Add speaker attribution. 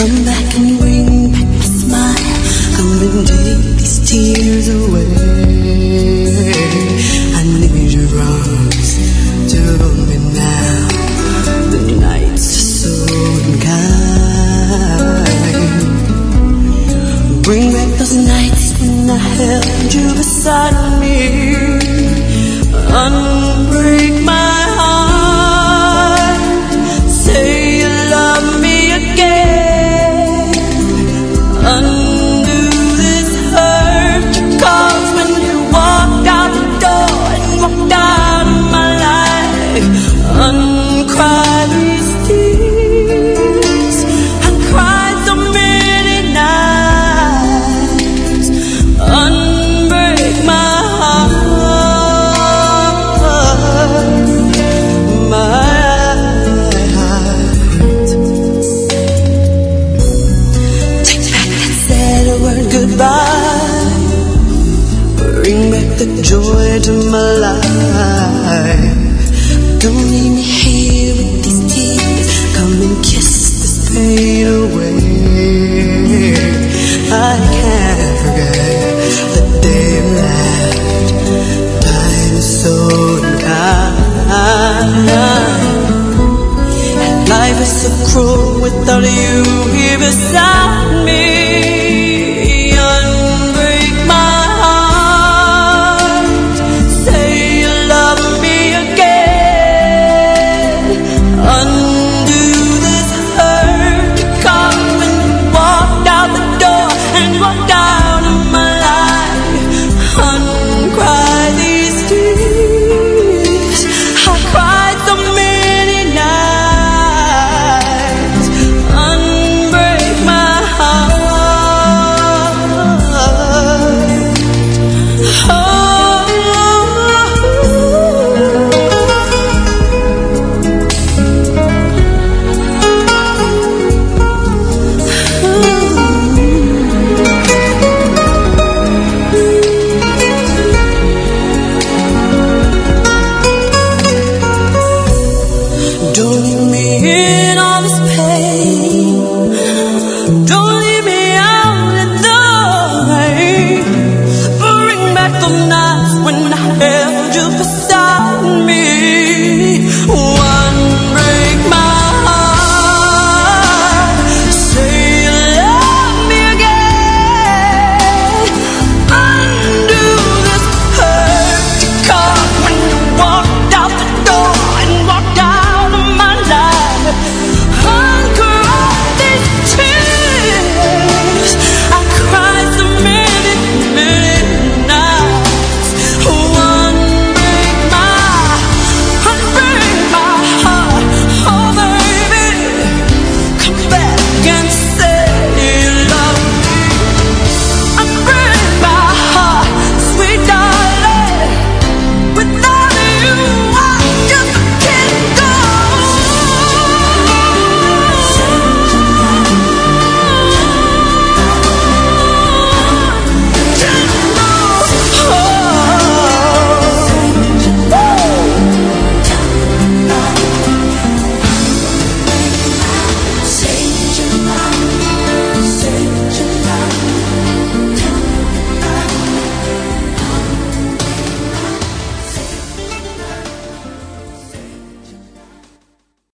Speaker 1: Come back and bring back my smile. Come and take these tears away. I need your arms to hold me now. The nights are so unkind. Bring back those nights when I held you beside me. Unbreak my heart. Say you love me again. Undo this hurt you caused when you walked out the door and walked out of my life. Uncry these tears. I cried so many nights. Unbreak my heart. Goodbye. Bring back the joy to my life. Don't leave me